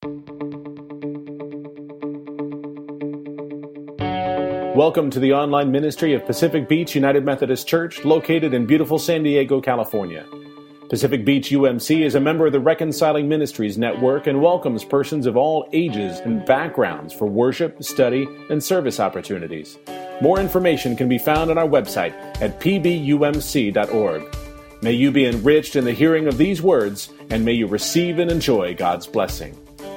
Welcome to the online ministry of Pacific Beach United Methodist Church, located in beautiful San Diego, California. Pacific Beach UMC is a member of the Reconciling Ministries Network and welcomes persons of all ages and backgrounds for worship, study, and service opportunities. More information can be found on our website at pbumc.org. May you be enriched in the hearing of these words, and may you receive and enjoy God's blessing.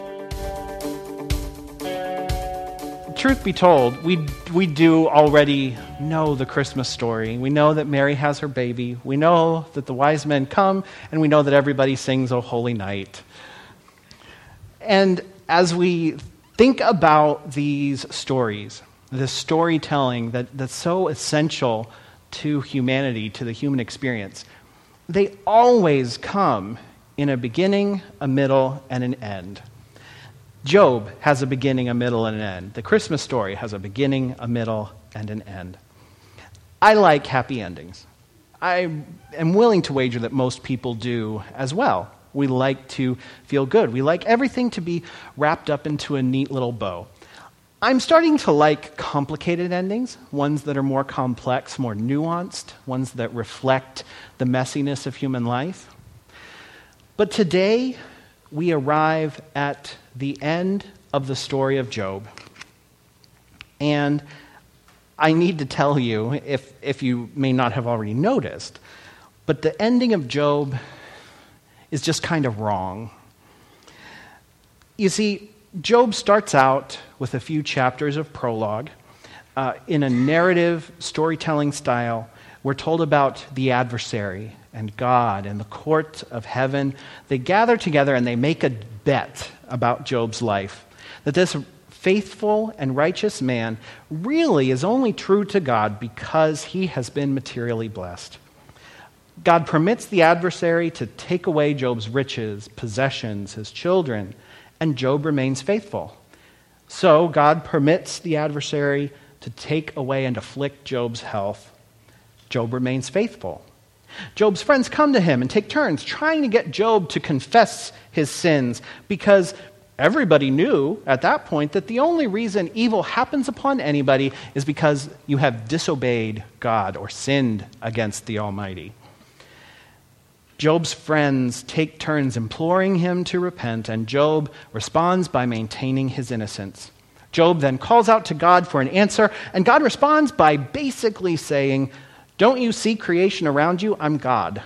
Truth be told, we do already know the Christmas story. We know that Mary has her baby. We know that the wise men come, and we know that everybody sings O Holy Night. And as we think about these stories, this storytelling that's so essential to humanity, to the human experience, they always come in a beginning, a middle, and an end. Job has a beginning, a middle, and an end. The Christmas story has a beginning, a middle, and an end. I like happy endings. I am willing to wager that most people do as well. We like to feel good. We like everything to be wrapped up into a neat little bow. I'm starting to like complicated endings, ones that are more complex, more nuanced, ones that reflect the messiness of human life. But today, we arrive at the end of the story of Job. And I need to tell you, if you may not have already noticed, but the ending of Job is just kind of wrong. You see, Job starts out with a few chapters of prologue. In a narrative storytelling style, we're told about the adversary and God and the court of heaven. They gather together and they make a bet about Job's life, that this faithful and righteous man really is only true to God because he has been materially blessed. God permits the adversary to take away Job's riches, possessions, his children, and Job remains faithful. So God permits the adversary to take away and afflict Job's health. Job remains faithful. Job's friends come to him and take turns trying to get Job to confess his sins, because everybody knew at that point that the only reason evil happens upon anybody is because you have disobeyed God or sinned against the Almighty. Job's friends take turns imploring him to repent, and Job responds by maintaining his innocence. Job then calls out to God for an answer, and God responds by basically saying, "Don't you see creation around you? I'm God."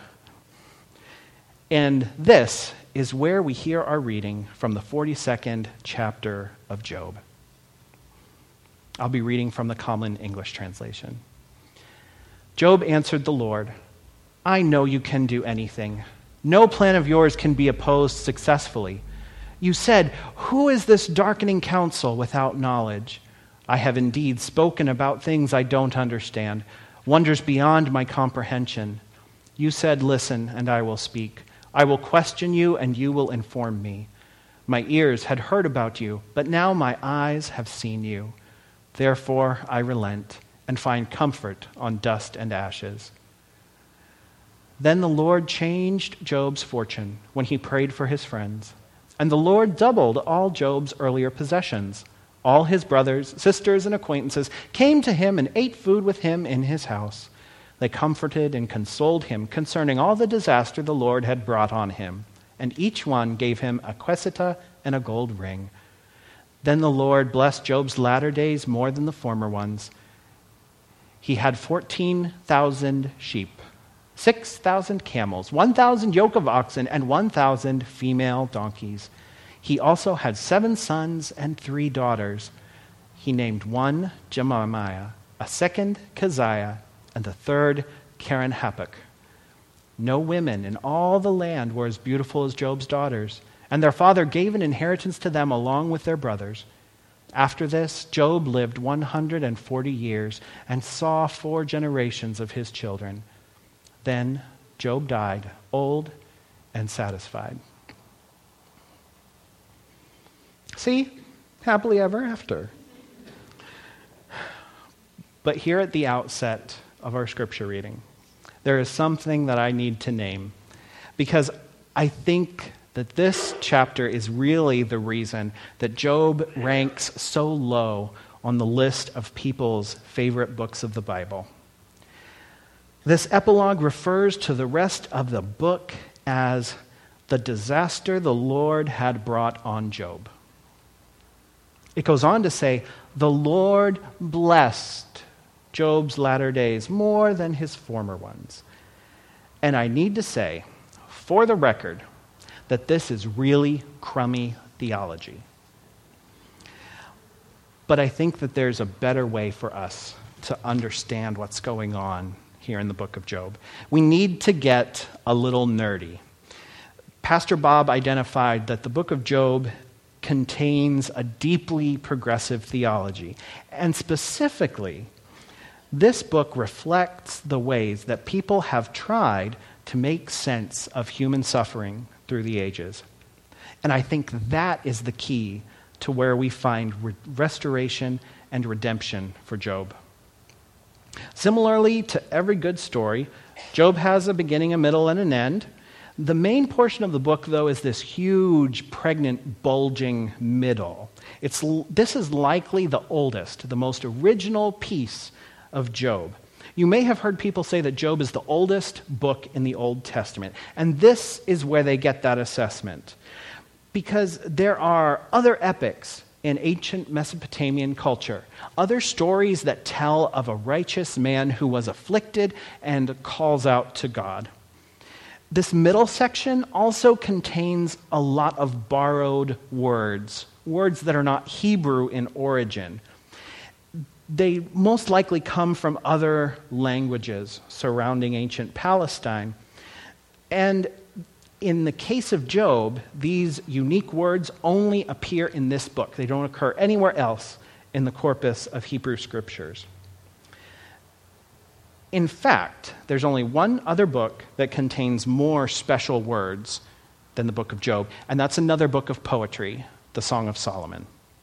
And this is where we hear our reading from the 42nd chapter of Job. I'll be reading from the Common English Translation. Job answered the Lord, "I know you can do anything. No plan of yours can be opposed successfully. You said, 'Who is this darkening counsel without knowledge?' I have indeed spoken about things I don't understand, wonders beyond my comprehension. You said, 'Listen, and I will speak. I will question you, and you will inform me.' My ears had heard about you, but now my eyes have seen you. Therefore I relent and find comfort on dust and ashes." Then the Lord changed Job's fortune when he prayed for his friends. And the Lord doubled all Job's earlier possessions. All his brothers, sisters, and acquaintances came to him and ate food with him in his house. They comforted and consoled him concerning all the disaster the Lord had brought on him, and each one gave him a quesita and a gold ring. Then the Lord blessed Job's latter days more than the former ones. He had 14,000 sheep, 6,000 camels, 1,000 yoke of oxen, and 1,000 female donkeys. He also had 7 sons and 3 daughters. He named one Jemimiah, a second Keziah, and the third Keren-Happuch. No women in all the land were as beautiful as Job's daughters, and their father gave an inheritance to them along with their brothers. After this, Job lived 140 years and saw 4 generations of his children. Then Job died, old and satisfied. See? Happily ever after. But here at the outset of our scripture reading, there is something that I need to name, because I think that this chapter is really the reason that Job ranks so low on the list of people's favorite books of the Bible. This epilogue refers to the rest of the book as the disaster the Lord had brought on Job. It goes on to say, the Lord blessed Job's latter days more than his former ones. And I need to say, for the record, that this is really crummy theology. But I think that there's a better way for us to understand what's going on here in the book of Job. We need to get a little nerdy. Pastor Bob identified that the book of Job contains a deeply progressive theology. And specifically, this book reflects the ways that people have tried to make sense of human suffering through the ages. And I think that is the key to where we find restoration and redemption for Job. Similarly to every good story, Job has a beginning, a middle, and an end. The main portion of the book, though, is this huge, pregnant, bulging middle. This is likely the oldest, the most original piece of Job. You may have heard people say that Job is the oldest book in the Old Testament, and this is where they get that assessment. Because there are other epics in ancient Mesopotamian culture, other stories that tell of a righteous man who was afflicted and calls out to God. This middle section also contains a lot of borrowed words that are not Hebrew in origin. They most likely come from other languages surrounding ancient Palestine. And in the case of Job, these unique words only appear in this book. They don't occur anywhere else in the corpus of Hebrew scriptures. In fact, there's only one other book that contains more special words than the book of Job, and that's another book of poetry, the Song of Solomon.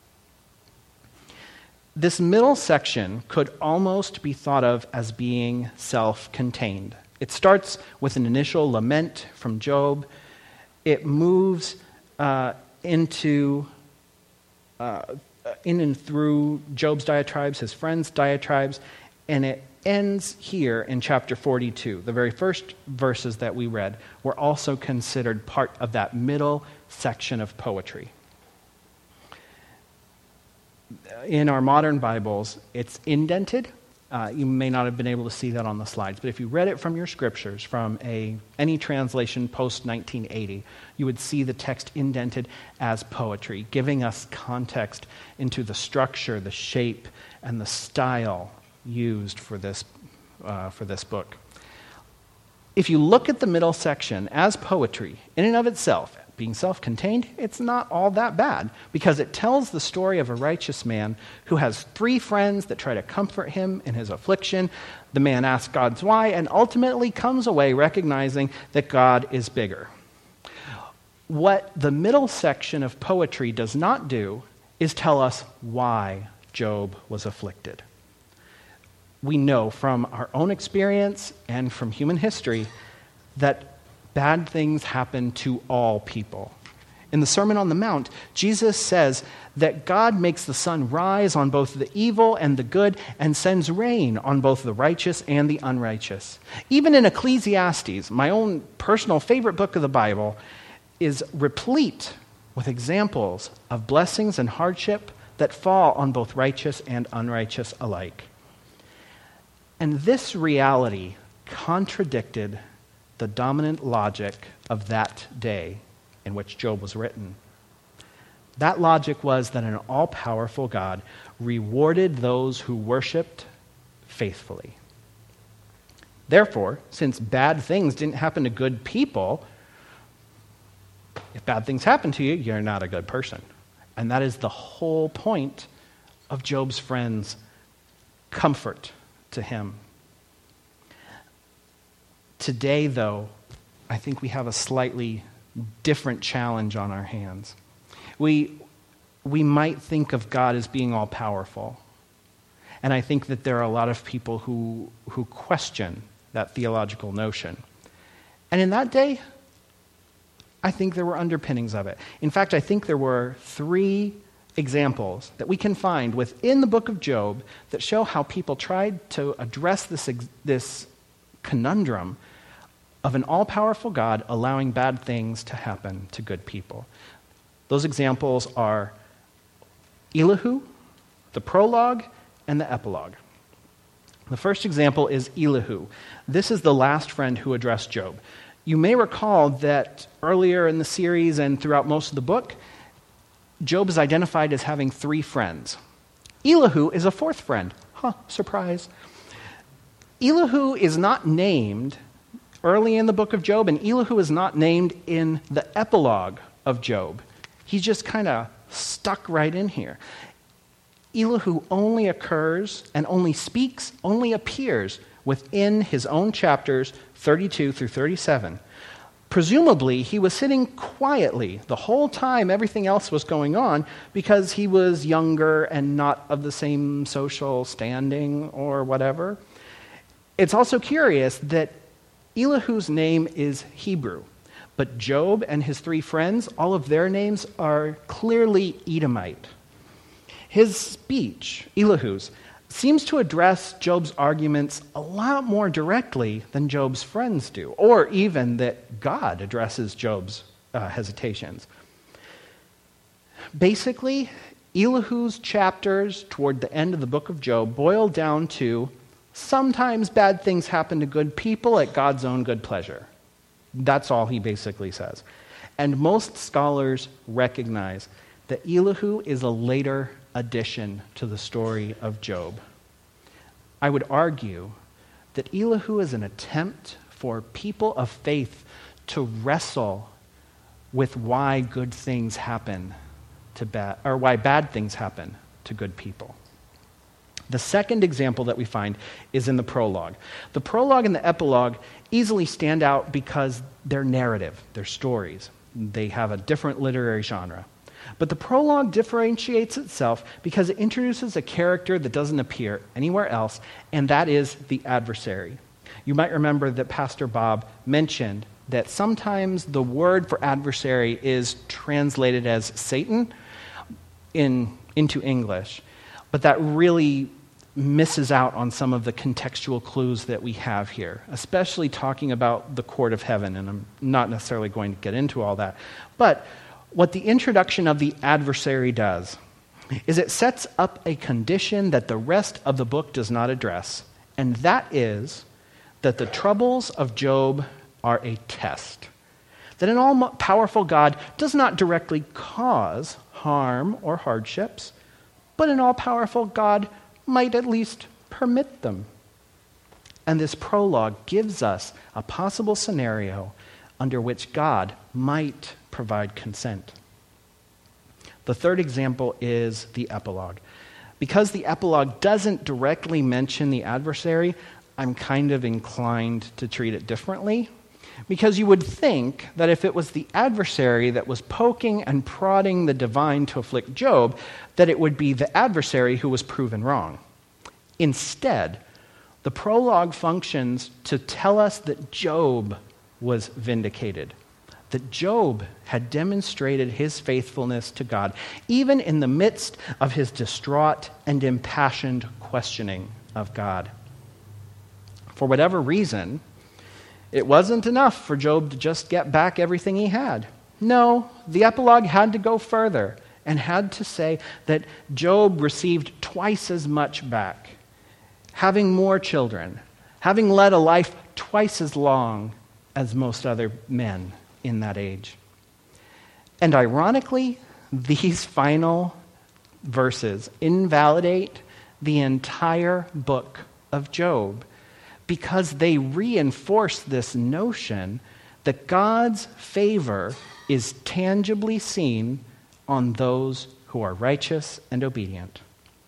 This middle section could almost be thought of as being self-contained. It starts with an initial lament from Job. It moves in and through Job's diatribes, his friends' diatribes, and it ends here in chapter 42. The very first verses that we read were also considered part of that middle section of poetry. In our modern Bibles, it's indented. You may not have been able to see that on the slides, but if you read it from your scriptures, from any translation post-1980, you would see the text indented as poetry, giving us context into the structure, the shape, and the style used for this book. If you look at the middle section as poetry, in and of itself, being self-contained, it's not all that bad, because it tells the story of a righteous man who has 3 friends that try to comfort him in his affliction. The man asks God why, and ultimately comes away recognizing that God is bigger. What the middle section of poetry does not do is tell us why Job was afflicted. We know from our own experience and from human history that bad things happen to all people. In the Sermon on the Mount, Jesus says that God makes the sun rise on both the evil and the good and sends rain on both the righteous and the unrighteous. Even in Ecclesiastes, my own personal favorite book of the Bible, is replete with examples of blessings and hardship that fall on both righteous and unrighteous alike. And this reality contradicted the dominant logic of that day in which Job was written. That logic was that an all-powerful God rewarded those who worshiped faithfully. Therefore, since bad things didn't happen to good people, if bad things happen to you, you're not a good person. And that is the whole point of Job's friends' comfort to him. Today, though, I think we have a slightly different challenge on our hands. We might think of God as being all-powerful. And I think that there are a lot of people who question that theological notion. And in that day, I think there were underpinnings of it. In fact, I think there were 3 examples that we can find within the book of Job that show how people tried to address this conundrum of an all-powerful God allowing bad things to happen to good people. Those examples are Elihu, the prologue, and the epilogue. The first example is Elihu. This is the last friend who addressed Job. You may recall that earlier in the series and throughout most of the book, Job is identified as having 3 friends. Elihu is a 4th friend. Surprise. Elihu is not named early in the book of Job, and Elihu is not named in the epilogue of Job. He's just kind of stuck right in here. Elihu only occurs and only speaks, only appears within his own chapters 32 through 37. Presumably, he was sitting quietly the whole time everything else was going on because he was younger and not of the same social standing or whatever. It's also curious that Elihu's name is Hebrew, but Job and his 3 friends, all of their names are clearly Edomite. His speech, Elihu's, seems to address Job's arguments a lot more directly than Job's friends do, or even that God addresses Job's hesitations. Basically, Elihu's chapters toward the end of the book of Job boil down to sometimes bad things happen to good people at God's own good pleasure. That's all he basically says. And most scholars recognize that Elihu is a later addition to the story of Job. I would argue that Elihu is an attempt for people of faith to wrestle with why good things happen to bad, or why bad things happen to good people. The second example that we find is in the prologue. The prologue and the epilogue easily stand out because they're narrative, they're stories. They have a different literary genre. But the prologue differentiates itself because it introduces a character that doesn't appear anywhere else, and that is the adversary. You might remember that Pastor Bob mentioned that sometimes the word for adversary is translated as Satan into English, but that really misses out on some of the contextual clues that we have here, especially talking about the court of heaven, and I'm not necessarily going to get into all that. But what the introduction of the adversary does is it sets up a condition that the rest of the book does not address, and that is that the troubles of Job are a test. That an all-powerful God does not directly cause harm or hardships, but an all-powerful God might at least permit them. And this prologue gives us a possible scenario under which God might provide consent. The third example is the epilogue. Because the epilogue doesn't directly mention the adversary, I'm kind of inclined to treat it differently. Because you would think that if it was the adversary that was poking and prodding the divine to afflict Job, that it would be the adversary who was proven wrong. Instead, the prologue functions to tell us that Job was vindicated, that Job had demonstrated his faithfulness to God, even in the midst of his distraught and impassioned questioning of God. For whatever reason, it wasn't enough for Job to just get back everything he had. No, the epilogue had to go further and had to say that Job received twice as much back, having more children, having led a life twice as long as most other men in that age. And ironically, these final verses invalidate the entire book of Job because they reinforce this notion that God's favor is tangibly seen on those who are righteous and obedient.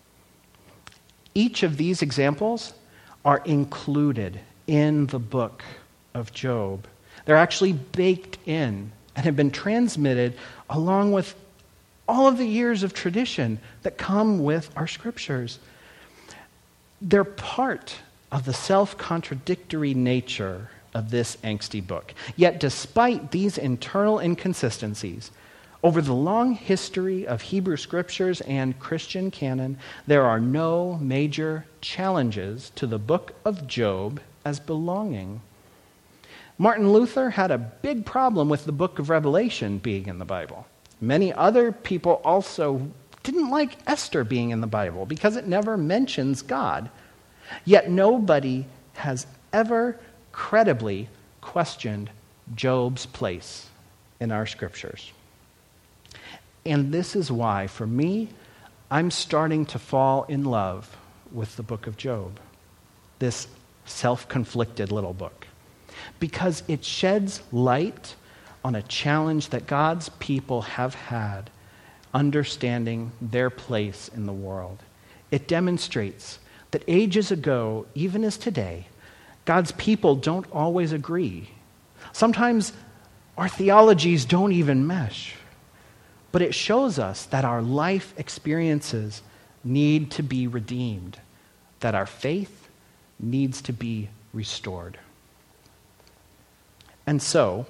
Each of these examples are included in the book of Job. They're actually baked in and have been transmitted along with all of the years of tradition that come with our scriptures. They're part of the self-contradictory nature of this angsty book. Yet despite these internal inconsistencies, over the long history of Hebrew scriptures and Christian canon, there are no major challenges to the book of Job as belonging. Martin Luther had a big problem with the book of Revelation being in the Bible. Many other people also didn't like Esther being in the Bible because it never mentions God. Yet nobody has ever credibly questioned Job's place in our scriptures. And this is why, for me, I'm starting to fall in love with the book of Job, this self-conflicted little book, because it sheds light on a challenge that God's people have had, understanding their place in the world. It demonstrates that ages ago, even as today, God's people don't always agree. Sometimes our theologies don't even mesh. But it shows us that our life experiences need to be redeemed, that our faith needs to be restored. And so,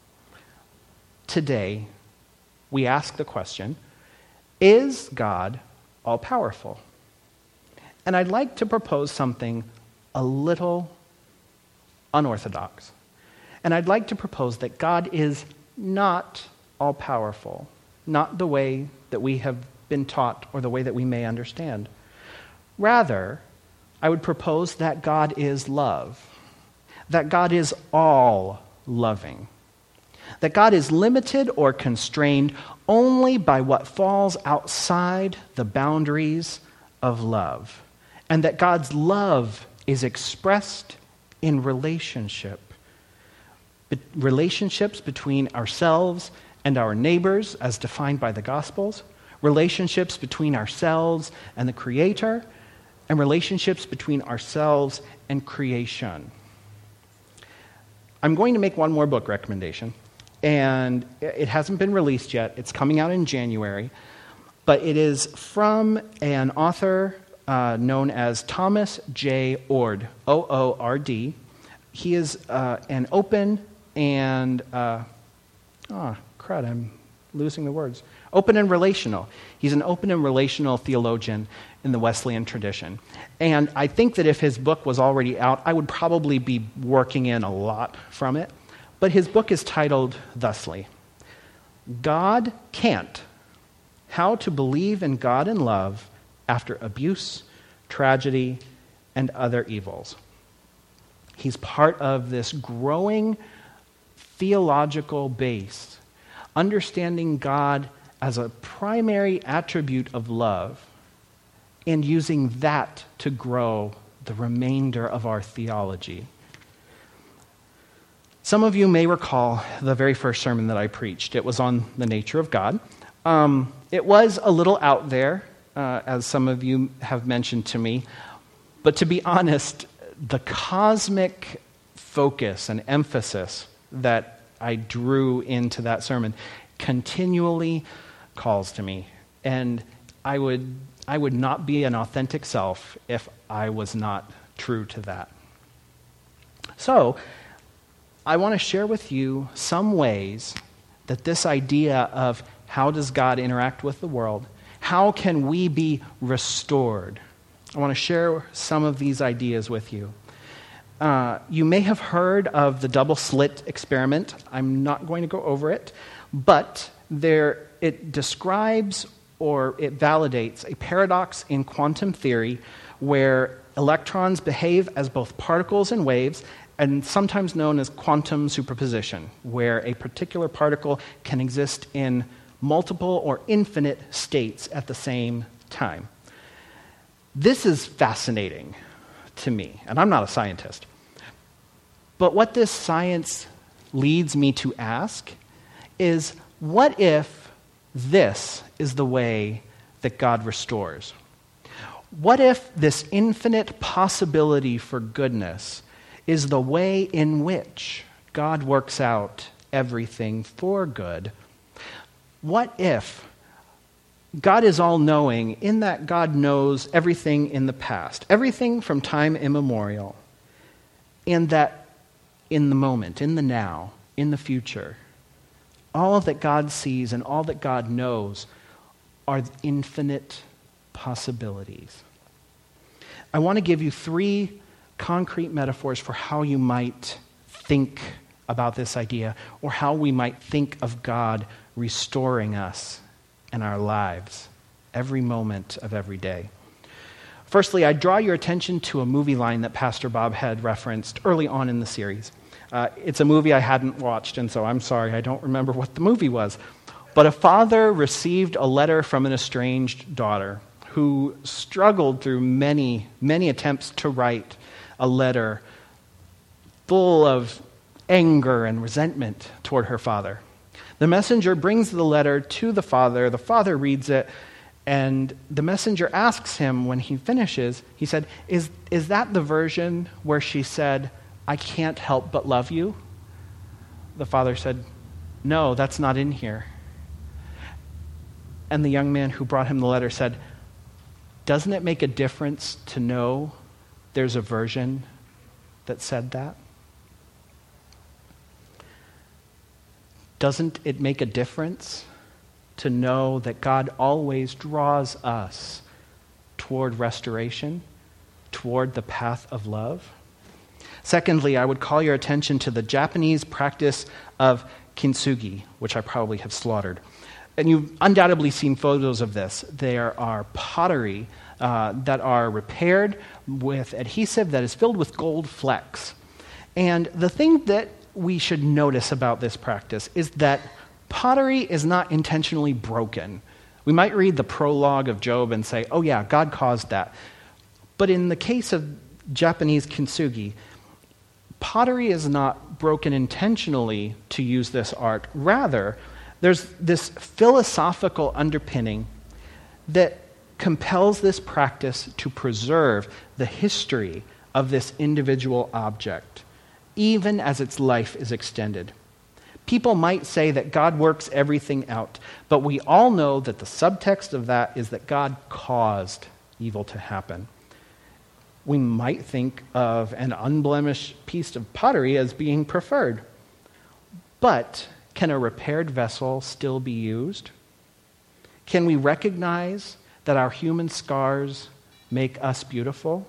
today, we ask the question, is God all-powerful? And I'd like to propose something a little unorthodox. And I'd like to propose that God is not all-powerful. Not the way that we have been taught or the way that we may understand. Rather, I would propose that God is love, that God is all loving, that God is limited or constrained only by what falls outside the boundaries of love, and that God's love is expressed in relationships between ourselves and our neighbors as defined by the Gospels, relationships between ourselves and the Creator, and relationships between ourselves and creation. I'm going to make one more book recommendation, and it hasn't been released yet. It's coming out in January, but it is from an author known as Thomas J. Oord, O-O-R-D. He is an open and... I'm losing the words. Open and relational. He's an open and relational theologian in the Wesleyan tradition. And I think that if his book was already out, I would probably be working in a lot from it. But his book is titled thusly, God Can't: How to Believe in God and Love After Abuse, Tragedy, and Other Evils. He's part of this growing theological base, understanding God as a primary attribute of love and using that to grow the remainder of our theology. Some of you may recall the very first sermon that I preached. It was on the nature of God. It was a little out there, as some of you have mentioned to me, but to be honest, the cosmic focus and emphasis that I drew into that sermon continually calls to me. And I would not be an authentic self if I was not true to that. So, I want to share with you some ways that this idea of how does God interact with the world, how can we be restored? I want to share some of these ideas with you. You may have heard of the double slit experiment. I'm not going to go over it, but it describes or it validates a paradox in quantum theory where electrons behave as both particles and waves, and sometimes known as quantum superposition, where a particular particle can exist in multiple or infinite states at the same time. This is fascinating to me, and I'm not a scientist. But what this science leads me to ask is, what if this is the way that God restores? What if this infinite possibility for goodness is the way in which God works out everything for good? What if God is all-knowing in that God knows everything in the past, everything from time immemorial, and that in the moment, in the now, in the future. All that God sees and all that God knows are infinite possibilities. I want to give you 3 concrete metaphors for how you might think about this idea, or how we might think of God restoring us and our lives every moment of every day. Firstly, I draw your attention to a movie line that Pastor Bob had referenced early on in the series. It's a movie I hadn't watched, and so I'm sorry, I don't remember what the movie was. But a father received a letter from an estranged daughter who struggled through many, many attempts to write a letter full of anger and resentment toward her father. The messenger brings the letter to the father. The father reads it, and the messenger asks him when he finishes, he said, is that the version where she said, "I can't help but love you"? The father said, "No, that's not in here." And the young man who brought him the letter said, "Doesn't it make a difference to know there's a version that said that? Doesn't it make a difference to know that God always draws us toward restoration, toward the path of love?" Secondly, I would call your attention to the Japanese practice of kintsugi, which I probably have slaughtered. And you've undoubtedly seen photos of this. There are pottery that are repaired with adhesive that is filled with gold flecks. And the thing that we should notice about this practice is that pottery is not intentionally broken. We might read the prologue of Job and say, oh yeah, God caused that. But in the case of Japanese kintsugi, pottery is not broken intentionally to use this art. Rather, there's this philosophical underpinning that compels this practice to preserve the history of this individual object, even as its life is extended. People might say that God works everything out, but we all know that the subtext of that is that God caused evil to happen. We might think of an unblemished piece of pottery as being preferred, but can a repaired vessel still be used? Can we recognize that our human scars make us beautiful?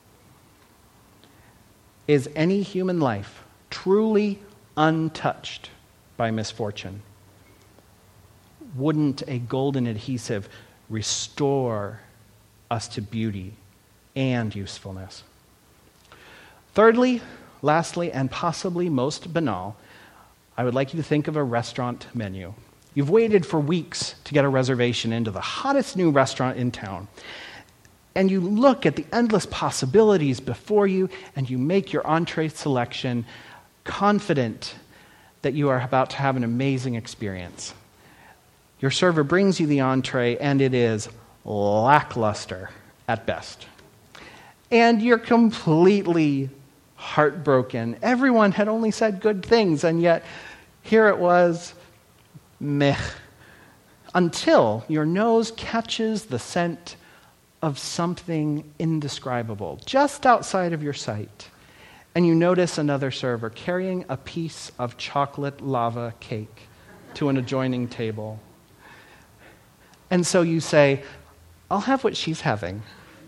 Is any human life truly untouched by misfortune? Wouldn't a golden adhesive restore us to beauty and usefulness? Thirdly, lastly, and possibly most banal, I would like you to think of a restaurant menu. You've waited for weeks to get a reservation into the hottest new restaurant in town. And you look at the endless possibilities before you, and you make your entree selection confident that you are about to have an amazing experience. Your server brings you the entree, and it is lackluster at best. And you're completely heartbroken. Everyone had only said good things, and yet here it was, meh. Until your nose catches the scent of something indescribable just outside of your sight, and you notice another server carrying a piece of chocolate lava cake to an adjoining table. And so you say, I'll have what she's having.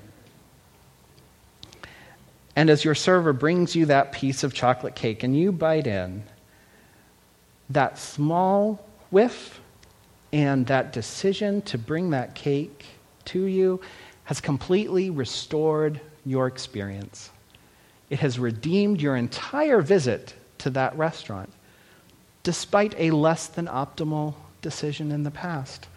And as your server brings you that piece of chocolate cake and you bite in, that small whiff and that decision to bring that cake to you has completely restored your experience. It has redeemed your entire visit to that restaurant, despite a less than optimal decision in the past.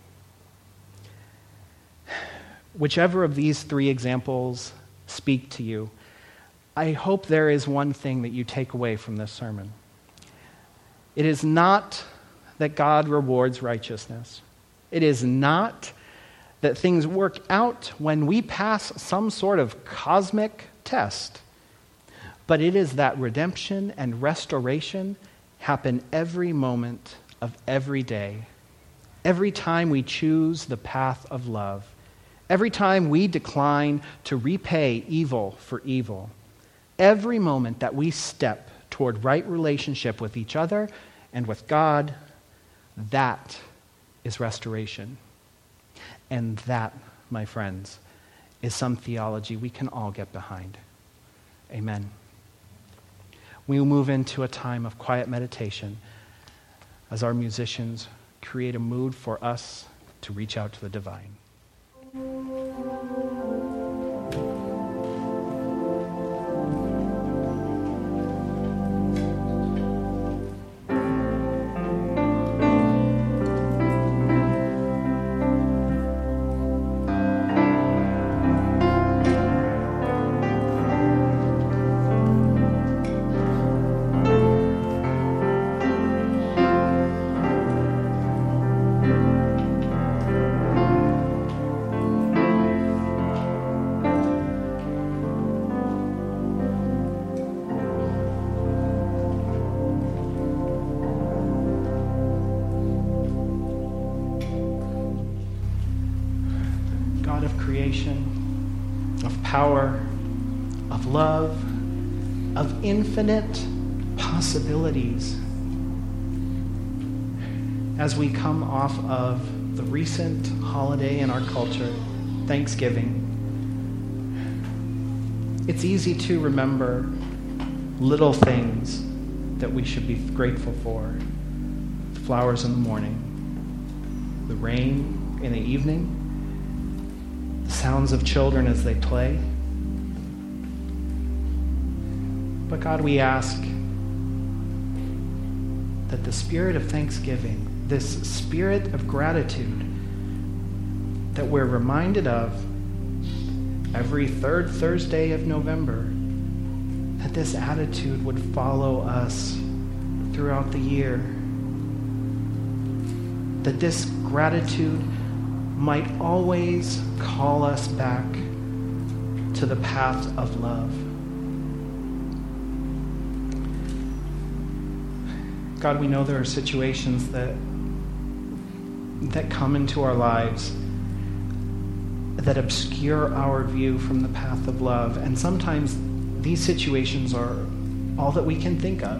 Whichever of these 3 examples speak to you, I hope there is one thing that you take away from this sermon. It is not that God rewards righteousness. It is not that things work out when we pass some sort of cosmic test. But it is that redemption and restoration happen every moment of every day. Every time we choose the path of love. Every time we decline to repay evil for evil. Every moment that we step toward right relationship with each other and with God, that is restoration. And that, my friends, is some theology we can all get behind. Amen. We will move into a time of quiet meditation as our musicians create a mood for us to reach out to the divine. God of creation, of power, of love, of infinite possibilities. As we come off of the recent holiday in our culture, Thanksgiving, it's easy to remember little things that we should be grateful for. The flowers in the morning, the rain in the evening, the sounds of children as they play. But God, we ask that the spirit of thanksgiving, this spirit of gratitude that we're reminded of every third Thursday of November, that this attitude would follow us throughout the year. That this gratitude might always call us back to the path of love. God, we know there are situations that come into our lives that obscure our view from the path of love. And sometimes these situations are all that we can think of.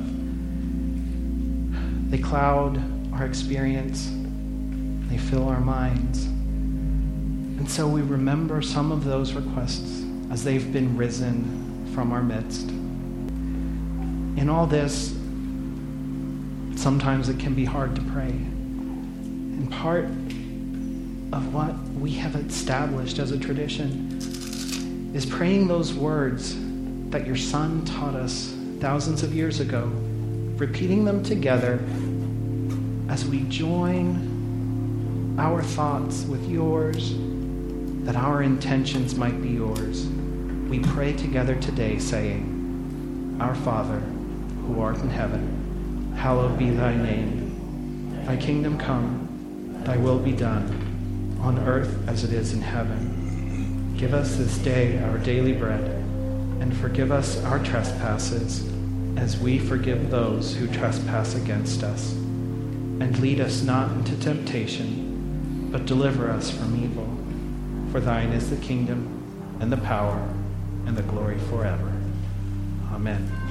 They cloud our experience. They fill our minds. And so we remember some of those requests as they've been risen from our midst. In all this, sometimes it can be hard to pray. And part of what we have established as a tradition is praying those words that your Son taught us thousands of years ago, repeating them together as we join our thoughts with yours, that our intentions might be yours. We pray together today, saying, Our Father, who art in heaven, hallowed be thy name. Thy kingdom come, thy will be done, on earth as it is in heaven. Give us this day our daily bread, and forgive us our trespasses, as we forgive those who trespass against us. And lead us not into temptation, but deliver us from evil. For thine is the kingdom, and the power, and the glory forever. Amen.